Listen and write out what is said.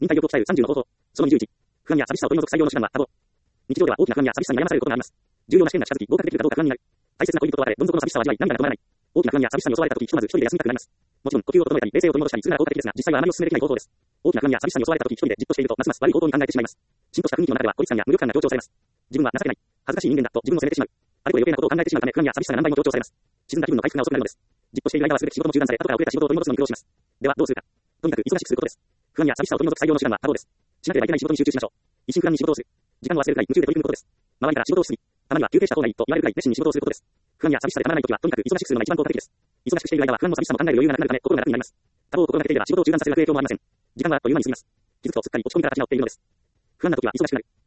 忍耐力を鍛える30の方法。その21。不安や寂しさを取り除く最良の手段は多忙。日常では大きな不安や寂しさに悩まされることがあります。重要な試験が近づき、合格できるかどうか不安になる。大切な恋人と別れ、どん底の寂しさを味わい、涙が止まらない。大きな不安や寂しさに襲われた時、ひとまず一人で休みたくなります。もちろん、呼吸を整えたり、冷静を取り戻したりするなら効果的ですが、実際はあまりお勧めできない方法です。大きな不安や寂しさに襲われた時、一人でじっとしていると、ますます悪い方向に考えてしまいます。浸透した雰囲気の中では、孤立感や無力感が強調されます。自分は情けない、恥ずかしい人間だと自分を責めてしまう。あれこれ余計なことを考えてしまうため、不安や寂しさが何倍も強調されます。沈んだ気分の回復が遅くなるのです。じっとしている間は全て仕事も中断され、後から遅れた仕事を取り戻すのに苦労します。では、どうするか。とにかく忙しくすることです。不安や寂しさを取り除く最良の手段は多忙です。しなければいけない仕事に集中しましょう。一心不安に仕事をする。時間を忘れるくらい夢中で取り組むことです。周りから仕事をしすぎ、たまには休憩した方がいいと言われるくらい熱心に仕事をすることです。不安や寂しさでたまらないときは、とにかく忙しくするのが一番効果的です。忙しくしている間は不安も寂しさも考える余裕がなくなるため、心が楽になります。多忙を心がけていれば仕事を中断させる影響もありません。時間はあっという間に過ぎます。気づくとすっかり落ち込みから立ち直っているのです。不安なときは忙しくなる。